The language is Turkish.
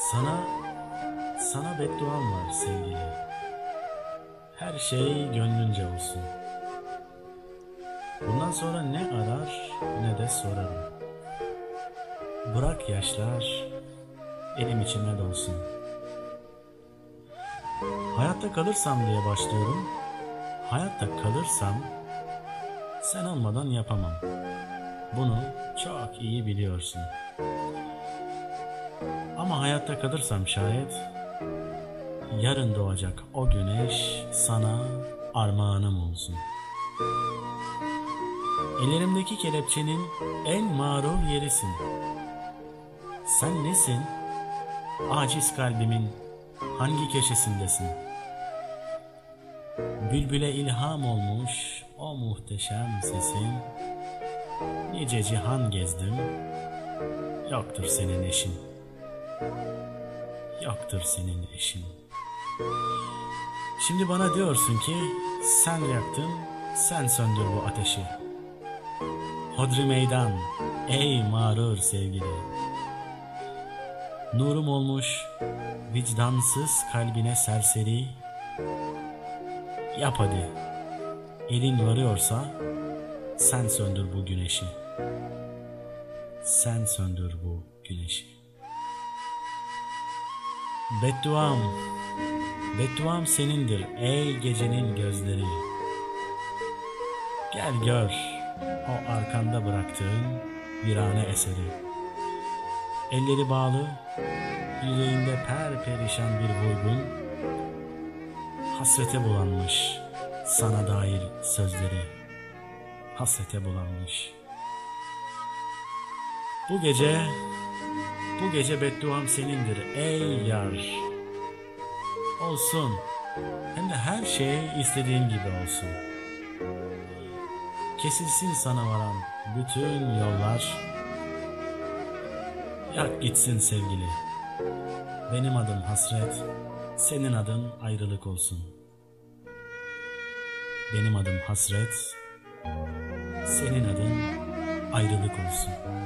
Sana, sana bedduam var sevgili. Her şey gönlünce olsun. Bundan sonra ne arar ne de sorarım. Bırak yaşlar elim içime dolsun. Hayatta kalırsam diye başlıyorum. Hayatta kalırsam sen olmadan yapamam. Bunu çok iyi biliyorsun. Ama hayatta kalırsam şayet yarın doğacak o güneş sana armağanım olsun. Ellerimdeki kelepçenin en mağrur yerisin. Sen nesin? Aciz kalbimin hangi köşesindesin? Bülbüle ilham olmuş o muhteşem sesin. Nice cihan gezdim, yoktur senin eşin. Yoktur senin eşin. Şimdi bana diyorsun ki sen yaktın, sen söndür bu ateşi. Hodri meydan, ey mağrur sevgili. Nurum olmuş vicdansız kalbine serseri. Yap hadi, elin varıyorsa sen söndür bu güneşi. Sen söndür bu güneşi. Bedduam, bedduam senindir ey gecenin gözleri. Gel gör o arkanda bıraktığın virane eseri. Elleri bağlı, yüreğinde perperişan bir vurgun, hasrete bulanmış sana dair sözleri, hasrete bulanmış. Bu gece bedduam senindir ey yar. Olsun, hem de her şey istediğin gibi olsun. Kesilsin sana varan bütün yollar. Yak gitsin sevgili. Benim adım hasret, senin adın ayrılık olsun. Benim adım hasret, senin adın ayrılık olsun.